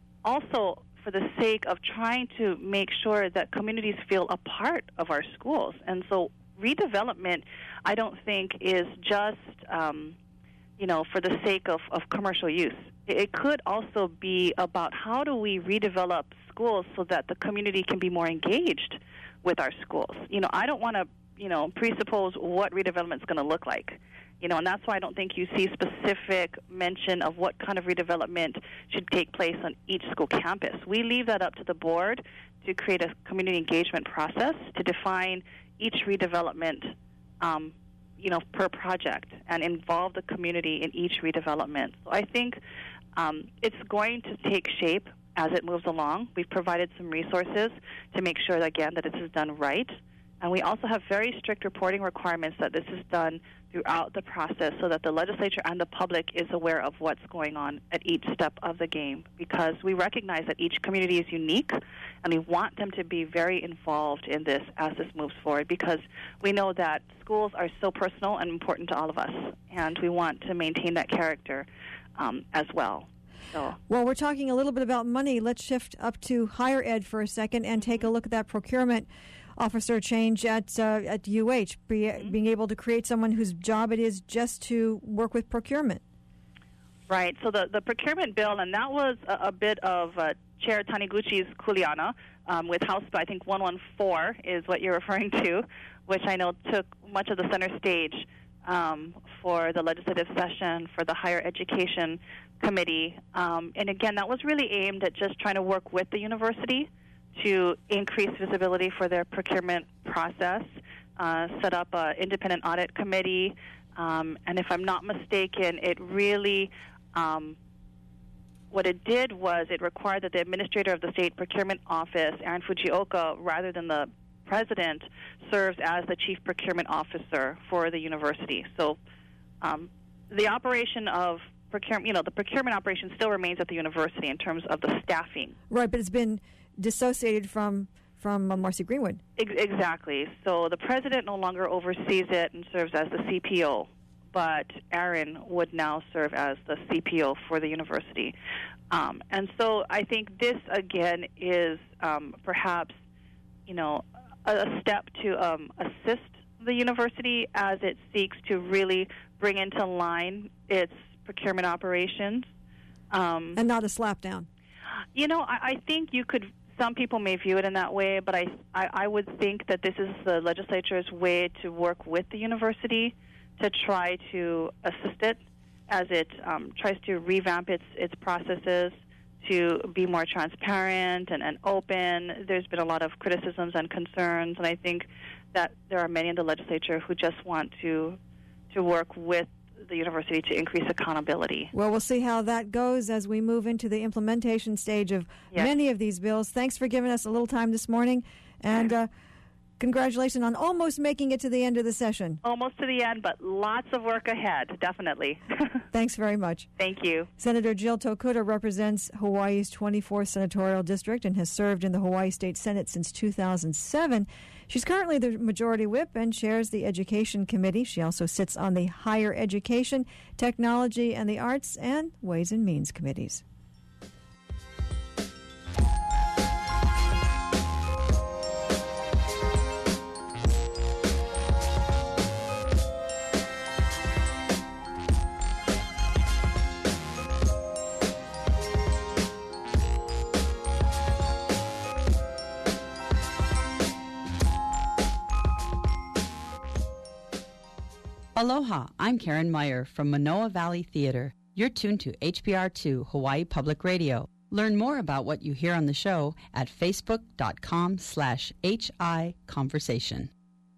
also for the sake of trying to make sure that communities feel a part of our schools. And so redevelopment, I don't think, is just, um, you know, for the sake of, of commercial use. It could also be about how do we redevelop schools so that the community can be more engaged with our schools. You know, I don't want to, you know, presuppose what redevelopment is going to look like. You know, and that's why I don't think you see specific mention of what kind of redevelopment should take place on each school campus. We leave that up to the board to create a community engagement process to define each redevelopment, um, you know, per project and involve the community in each redevelopment. So I think um, it's going to take shape as it moves along. We've provided some resources to make sure, again, that this is done right. And we also have very strict reporting requirements that this is done throughout the process so that the legislature and the public is aware of what's going on at each step of the game, because we recognize that each community is unique and we want them to be very involved in this as this moves forward, because we know that schools are so personal and important to all of us, and we want to maintain that character um, as well. So. Well, we're talking a little bit about money. Let's shift up to higher ed for a second and take a look at that procurement officer change at uh, at U H, be, mm-hmm. being able to create someone whose job it is just to work with procurement. Right. So the, the procurement bill, and that was a, a bit of uh, Chair Taniguchi's Kuleana um, with House Bill, I think one fourteen is what you're referring to, which I know took much of the center stage um, for the legislative session for the Higher Education Committee. Um, and again, that was really aimed at just trying to work with the university to increase visibility for their procurement process, uh, set up an independent audit committee, um, and if I'm not mistaken, it really, um, what it did was it required that the administrator of the state procurement office, Aaron Fujioka, rather than the president, serves as the chief procurement officer for the university. So um, the operation of procurement, you know, the procurement operation still remains at the university in terms of the staffing. Right, but it's been dissociated from from uh, Marcy Greenwood. Ex- exactly. So the president no longer oversees it and serves as the C P O, but Aaron would now serve as the C P O for the university. Um, and so I think this, again, is um, perhaps, you know, a, a step to um, assist the university as it seeks to really bring into line its procurement operations. Um, and not a slapdown. You know, I, I think you could... Some people may view it in that way, but I, I, I would think that this is the legislature's way to work with the university to try to assist it as it um, tries to revamp its, its processes to be more transparent and, and open. There's been a lot of criticisms and concerns, and I think that there are many in the legislature who just want to to work with the university to increase accountability. Well, we'll see how that goes as we move into the implementation stage of yes. many of these bills. Thanks for giving us a little time this morning, and uh, congratulations on almost making it to the end of the session. Almost to the end, but lots of work ahead, definitely. Thanks very much. Thank you. Senator Jill Tokuda represents Hawaii's twenty-fourth Senatorial District and has served in the Hawaii State Senate since two thousand seven. She's currently the Majority Whip and chairs the Education Committee. She also sits on the Higher Education, Technology and the Arts, and Ways and Means Committees. Aloha, I'm Karen Meyer from Manoa Valley Theater. You're tuned to H P R two Hawaii Public Radio. Learn more about what you hear on the show at facebook.com slash HI Conversation.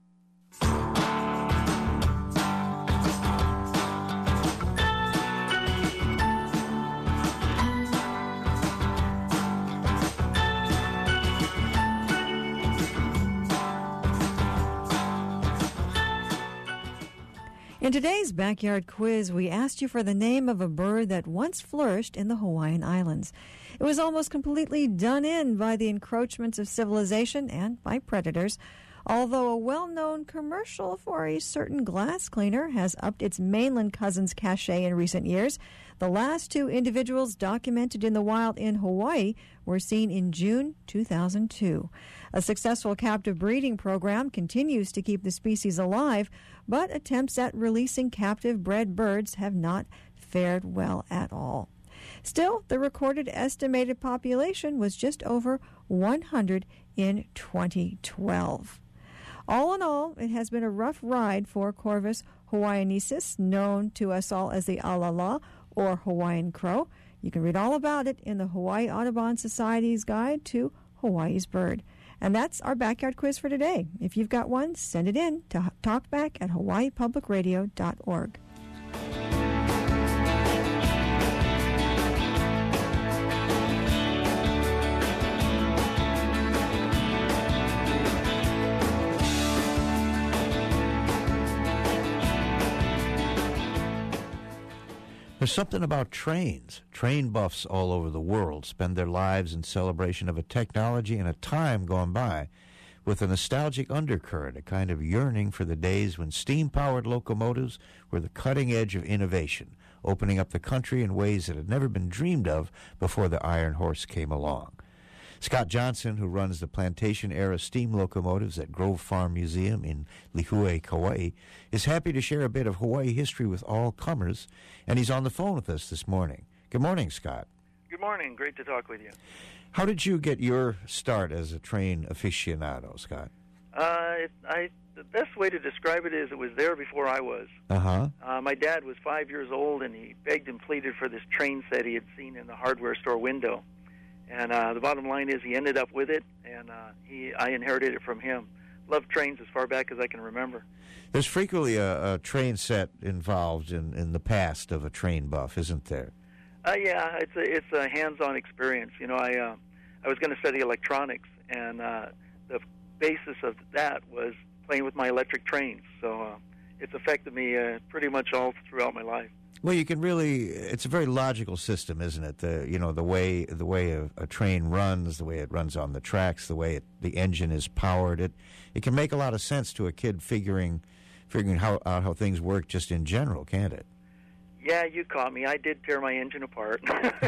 In today's Backyard Quiz, we asked you for the name of a bird that once flourished in the Hawaiian Islands. It was almost completely done in by the encroachments of civilization and by predators. Although a well-known commercial for a certain glass cleaner has upped its mainland cousin's cachet in recent years, the last two individuals documented in the wild in Hawaii were seen in June two thousand two. A successful captive breeding program continues to keep the species alive, but attempts at releasing captive bred birds have not fared well at all. Still, the recorded estimated population was just over one hundred in twenty twelve. All in all, it has been a rough ride for Corvus hawaiiensis, known to us all as the alala, or Hawaiian crow. You can read all about it in the Hawaii Audubon Society's Guide to Hawaii's Bird. And that's our Backyard Quiz for today. If you've got one, send it in to talkback at hawaii public radio dot org. There's something about trains. Train buffs all over the world spend their lives in celebration of a technology and a time gone by with a nostalgic undercurrent, a kind of yearning for the days when steam-powered locomotives were the cutting edge of innovation, opening up the country in ways that had never been dreamed of before the Iron Horse came along. Scott Johnson, who runs the Plantation-era steam locomotives at Grove Farm Museum in Lihue, Kauai, is happy to share a bit of Hawaii history with all comers, and he's on the phone with us this morning. Good morning, Scott. Good morning. Great to talk with you. How did you get your start as a train aficionado, Scott? Uh, it, I, the best way to describe it is it was there before I was. Uh-huh. Uh, my dad was five years old, and he begged and pleaded for this train set he had seen in the hardware store window. And uh, the bottom line is he ended up with it, and uh, he I inherited it from him. Loved trains as far back as I can remember. There's frequently a, a train set involved in, in the past of a train buff, isn't there? Uh, yeah, it's a, it's a hands-on experience. You know, I uh, I was going to study electronics, and uh, the basis of that was playing with my electric trains. So uh, it's affected me uh, pretty much all throughout my life. Well, you can really, it's a very logical system, isn't it? The, you know, the way the way a, a train runs, the way it runs on the tracks, the way it, the engine is powered. It it can make a lot of sense to a kid figuring figuring how, out how things work just in general, can't it? Yeah, you caught me. I did tear my engine apart.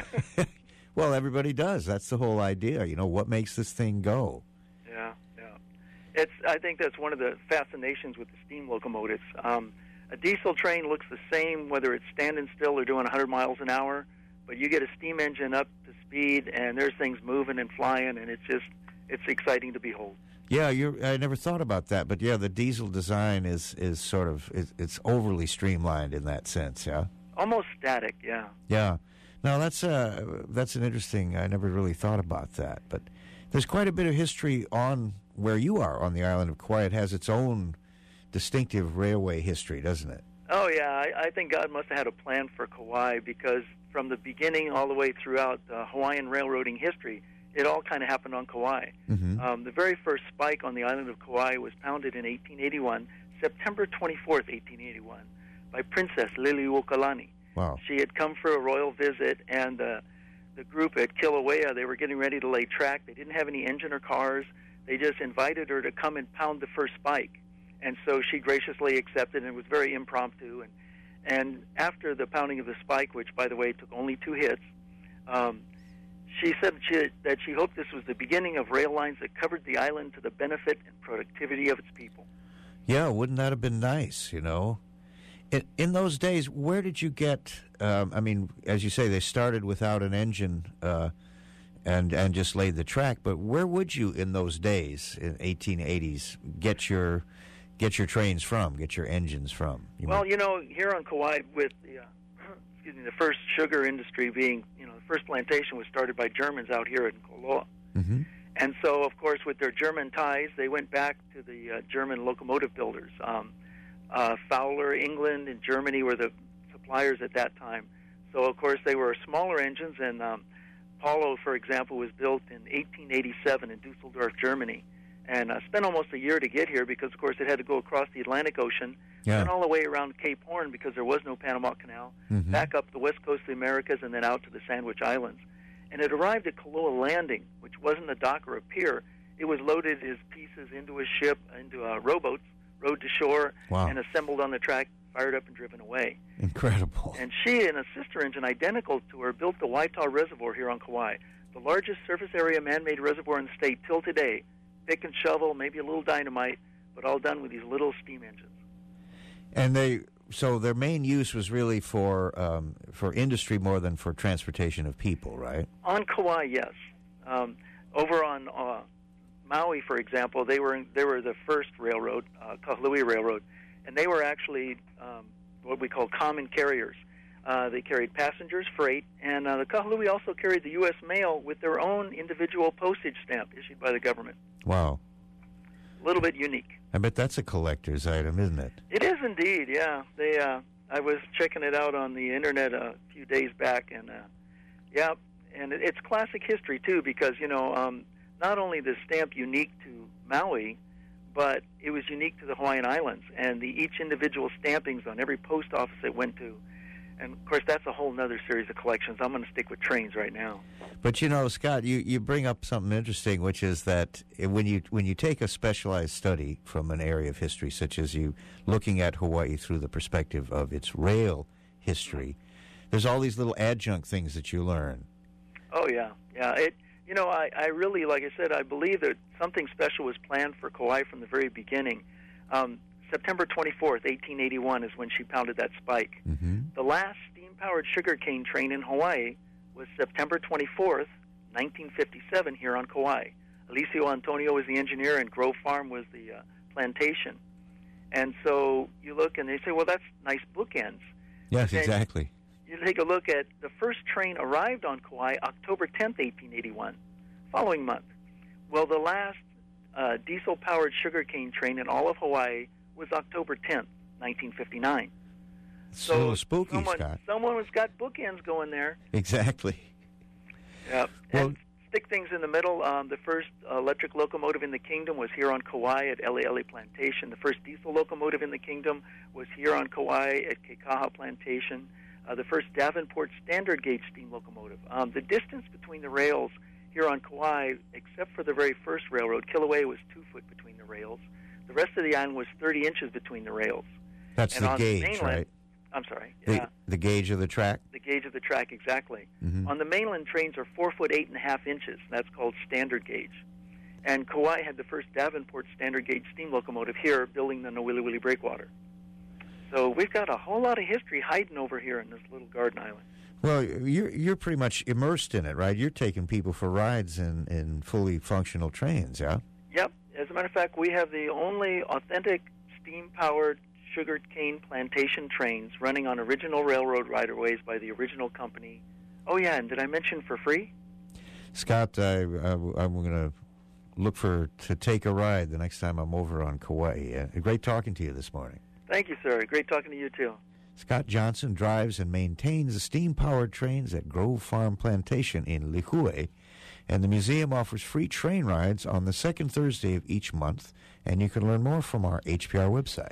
Well, everybody does. That's the whole idea. You know, what makes this thing go? Yeah, yeah. It's. I think that's one of the fascinations with the steam locomotives. Um, A diesel train looks the same whether it's standing still or doing one hundred miles an hour, but you get a steam engine up to speed, and there's things moving and flying, and it's just it's exciting to behold. Yeah, you're, I never thought about that, but yeah, the diesel design is, is sort of it's, it's overly streamlined in that sense. Yeah, almost static. Yeah. Yeah. Now that's uh that's an interesting. I never really thought about that, but there's quite a bit of history on where you are on the island of Kauai. It has its own distinctive railway history, doesn't it? Oh, yeah. I, I think God must have had a plan for Kauai, because from the beginning all the way throughout uh, Hawaiian railroading history, it all kind of happened on Kauai. Mm-hmm. Um, the very first spike on the island of Kauai was pounded in eighteen eighty-one, September twenty-fourth, eighteen eighty-one, by Princess Liliuokalani. Wow. She had come for a royal visit, and uh, the group at Kilauea, they were getting ready to lay track. They didn't have any engine or cars. They just invited her to come and pound the first spike. And so she graciously accepted, and it was very impromptu. And and after the pounding of the spike, which, by the way, took only two hits, um, she said she, that she hoped this was the beginning of rail lines that covered the island to the benefit and productivity of its people. Yeah, wouldn't that have been nice, you know? In, in those days, where did you get, um, I mean, as you say, they started without an engine uh, and, and just laid the track, but where would you in those days, in eighteen eighties, get your... get your trains from, get your engines from? You well, might... you know, here on Kauai, with the uh, excuse me, the first sugar industry being, you know, the first plantation was started by Germans out here in Koloa. Mm-hmm. And so, of course, with their German ties, they went back to the uh, German locomotive builders. Um, uh, Fowler, England, and Germany were the suppliers at that time. So, of course, they were smaller engines, and um, Polo, for example, was built in eighteen eighty-seven in Dusseldorf, Germany. And uh, spent almost a year to get here because, of course, it had to go across the Atlantic Ocean, yeah. and all the way around Cape Horn because there was no Panama Canal, mm-hmm. back up the west coast of the Americas, and then out to the Sandwich Islands. And it arrived at Koloa Landing, which wasn't a dock or a pier. It was loaded as pieces into a ship, into uh, rowboats, rowed to shore, wow. and assembled on the track, fired up and driven away. Incredible. And she and a sister engine identical to her built the Waitau Reservoir here on Kauai, the largest surface area man-made reservoir in the state till today. Pick and shovel, maybe a little dynamite, but all done with these little steam engines. And they... So their main use was really for um, for industry more than for transportation of people, right? On Kauai, yes. Um, over on uh, Maui, for example, they were they were the first railroad, uh, Kahului Railroad, and they were actually um, what we call common carriers. Uh, they carried passengers, freight, and uh, the Kahului also carried the U S mail with their own individual postage stamp issued by the government. Wow. A little bit unique. I bet that's a collector's item, isn't it? It is indeed, yeah. They, uh, I was checking it out on the internet a few days back, and uh, yeah, and it, it's classic history too, because you know, um, not only the stamp unique to Maui, but it was unique to the Hawaiian Islands, and the each individual stampings on every post office it went to. And, of course, that's a whole other series of collections. I'm going to stick with trains right now. But, you know, Scott, you, you bring up something interesting, which is that when you when you take a specialized study from an area of history, such as you looking at Hawaii through the perspective of its rail history, there's all these little adjunct things that you learn. Oh, yeah. Yeah. It, you know, I, I really, like I said, I believe that something special was planned for Kauai from the very beginning. Um September twenty-fourth, eighteen eighty-one is when she pounded that spike. Mm-hmm. The last steam-powered sugarcane train in Hawaii was September twenty-fourth, nineteen fifty-seven, here on Kauai. Alicio Antonio was the engineer, and Grove Farm was the uh, plantation. And so you look, and they say, well, that's nice bookends. Yes, exactly. You take a look at the first train arrived on Kauai October tenth, eighteen eighty-one, following month. Well, the last uh, diesel-powered sugarcane train in all of Hawaii was October tenth, nineteen fifty-nine. It's so a little spooky, someone, Scott. Someone has got bookends going there. Exactly. Yep. Well, and stick things in the middle. Um, the first uh, electric locomotive in the kingdom was here on Kauai at Eleele Plantation. The first diesel locomotive in the kingdom was here on Kauai at Kekaha Plantation. Uh, the first Davenport standard gauge steam locomotive. Um, the distance between the rails here on Kauai, except for the very first railroad, Kilauea, was two foot between the rails. The rest of the island was thirty inches between the rails. That's and the on gauge, the mainland, right? I'm sorry. The, Yeah, the gauge of the track? the gauge of the track, exactly. Mm-hmm. On the mainland, trains are four foot eight and a half inches. That's called standard gauge. And Kauai had the first Davenport standard gauge steam locomotive here, building the Nawiliwili Breakwater. So we've got a whole lot of history hiding over here in this little garden island. Well, you're you're pretty much immersed in it, right? You're taking people for rides in, in fully functional trains, yeah? Yep. As a matter of fact, we have the only authentic steam-powered sugarcane plantation trains running on original railroad right-of-ways by the original company. Oh, yeah, and did I mention for free? Scott, I, I, I'm going to look for to take a ride the next time I'm over on Kauai. Uh, great talking to you this morning. Thank you, sir. Great talking to you, too. Scott Johnson drives and maintains the steam-powered trains at Grove Farm Plantation in Lihue, and the museum offers free train rides on the second Thursday of each month, and you can learn more from our H P R website.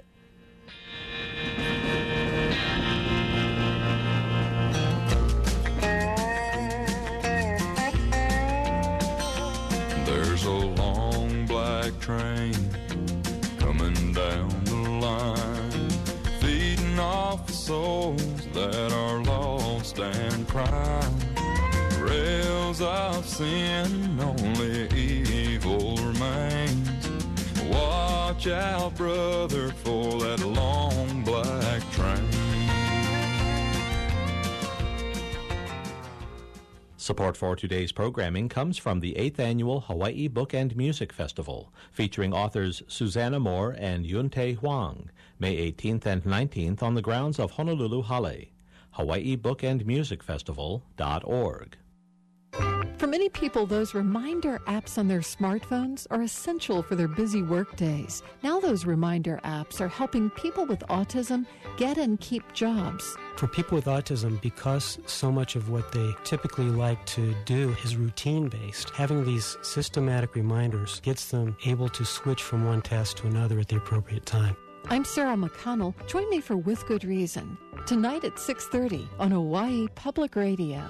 There's a long black train coming down the line, feeding off the souls that are lost and crying. Rails of sin, only evil remains. Watch out, brother, for that long black train. Support for today's programming comes from the eighth Annual Hawaii Book and Music Festival, featuring authors Susanna Moore and Yun-Tae Huang, May eighteenth and nineteenth on the grounds of Honolulu Hale. Hawaii Book and Music Festival dot org. For many people, those reminder apps on their smartphones are essential for their busy work days. Now those reminder apps are helping people with autism get and keep jobs. For people with autism, because so much of what they typically like to do is routine-based, having these systematic reminders gets them able to switch from one task to another at the appropriate time. I'm Sarah McConnell. Join me for With Good Reason, tonight at six thirty on Hawaii Public Radio.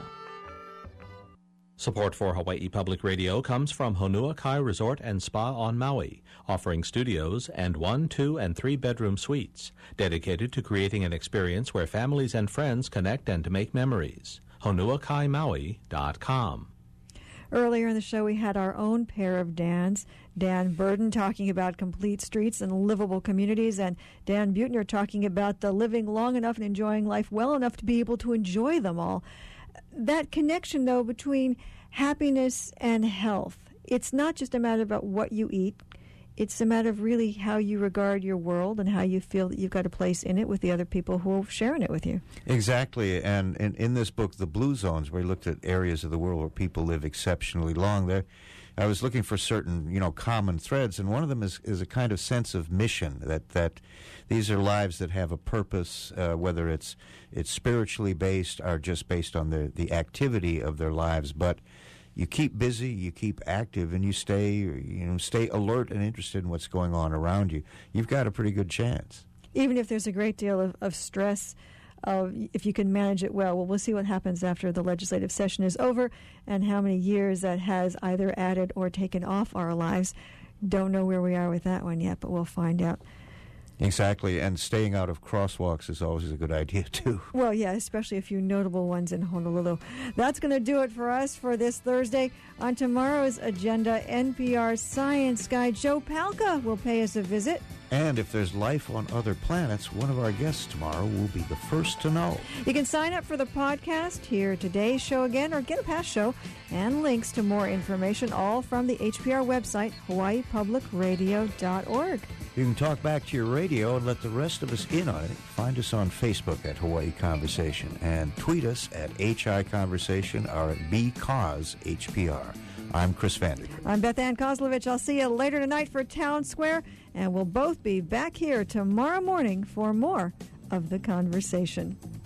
Support for Hawaii Public Radio comes from Honua Kai Resort and Spa on Maui, offering studios and one, two, and three-bedroom suites, dedicated to creating an experience where families and friends connect and make memories. honua kai maui dot com. Earlier in the show, we had our own pair of Dans. Dan Burden talking about complete streets and livable communities, and Dan Buettner talking about the living long enough and enjoying life well enough to be able to enjoy them all. That connection, though, between happiness and health, it's not just a matter about what you eat. It's a matter of really how you regard your world and how you feel that you've got a place in it with the other people who are sharing it with you. Exactly. And in, in this book, The Blue Zones, where we looked at areas of the world where people live exceptionally long, there I was looking for certain, you know, common threads, and one of them is, is a kind of sense of mission, that, that these are lives that have a purpose, uh, whether it's it's spiritually based or just based on the, the activity of their lives. But you keep busy, you keep active, and you stay, you know, stay alert and interested in what's going on around you. You've got a pretty good chance. Even if there's a great deal of, of stress, uh, if you can manage it well. Well, we'll see what happens after the legislative session is over and how many years that has either added or taken off our lives. Don't know where we are with that one yet, but we'll find out. Exactly, and staying out of crosswalks is always a good idea, too. Well, yeah, especially a few notable ones in Honolulu. That's going to do it for us for this Thursday. On tomorrow's agenda, N P R science guy Joe Palca will pay us a visit. And if there's life on other planets, one of our guests tomorrow will be the first to know. You can sign up for the podcast, hear today's show again, or get a past show, and links to more information, all from the H P R website, hawaii public radio dot org. You can talk back to your radio and let the rest of us in on it. Find us on Facebook at Hawaii Conversation and tweet us at H I Conversation or at B Cause H P R. I'm Chris Vandergrift. I'm Beth Ann Kozlovich. I'll see you later tonight for Town Square, and we'll both be back here tomorrow morning for more of The Conversation.